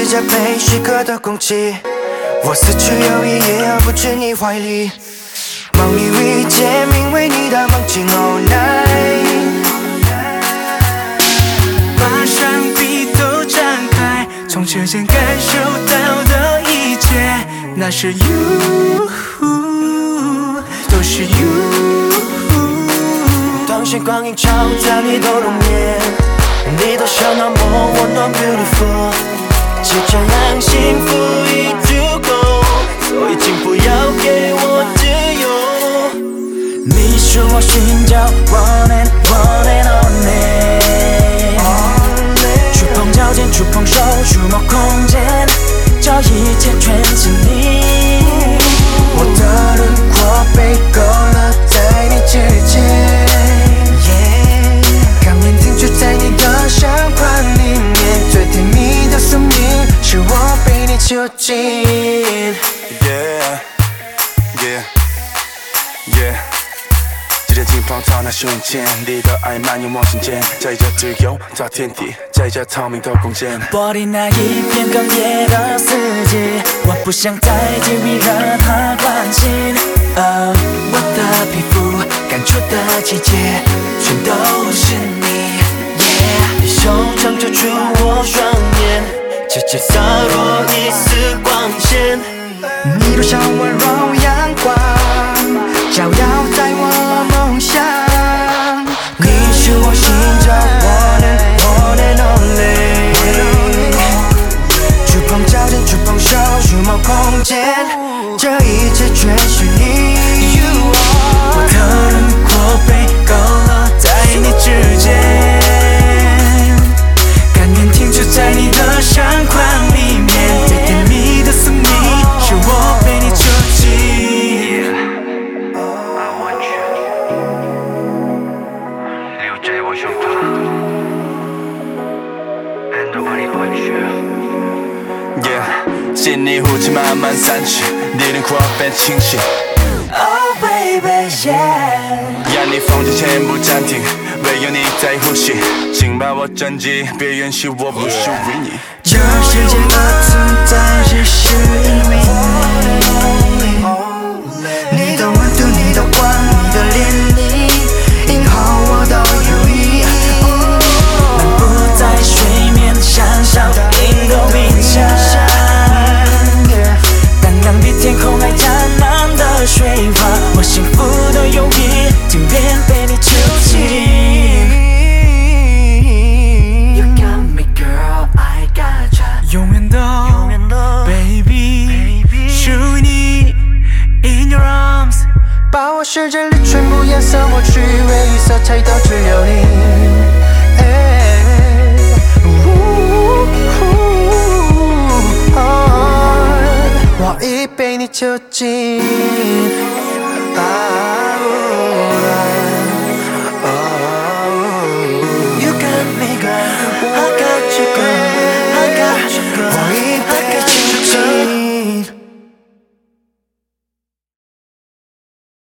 着被许可的空气，我死去有意也要不至你怀里。梦里遇见名为你的梦境 all night， 把双臂都张开，从指尖感受到的一切，那是 you， 都是 you。 当星光映照在你的容颜，你的笑那么温暖 beautiful， 就这样幸福已足够，所以请不要给我自由。你是我寻找 one and only， 触碰脚尖，触碰手，触摸空间，这一切全是你。我的轮廓被勾勒在你指尖，港面停驻在你的相框里面，最甜蜜的宿命是我被你囚禁。 直接浸泡到那瞬间，你的爱漫游我心间，在这自由找天地，在这透明的空间。 玻璃那一片哽咽的四季，我不想再给予任何关心。我的皮肤感触的季节，全都是你。你手掌遮住我双眼，直接洒落一丝光线。你多像温柔阳光，照耀在我梦想。你是我寻找 one and only， 触碰脚尖，触碰手，触摸空间，这一切全是你。我的轮廓被勾勒在你指尖，甘愿停驻在你的相框里面，最甜蜜的宿命是我被你囚禁。 留在我胸膛，很多把你关去。心里雾气慢慢散去，你轮廓变清晰。 Oh baby yeah， 眼里风景全部暂停，唯有你在呼吸，请把我珍记，别允许我不属于你。 这世界的存在只是因为你，你的温度，你的光，你的怜悯，以后我都有意义。漫步在水面上，少影都冥想，荡漾比天空还湛蓝的水花，我幸福的有一天便被你囚禁。You got me girl, I got ya， 永远的 baby， 属于你 in your arms， 把我世界里全部颜色抹去，唯一色彩都只有你。我已被你囚禁。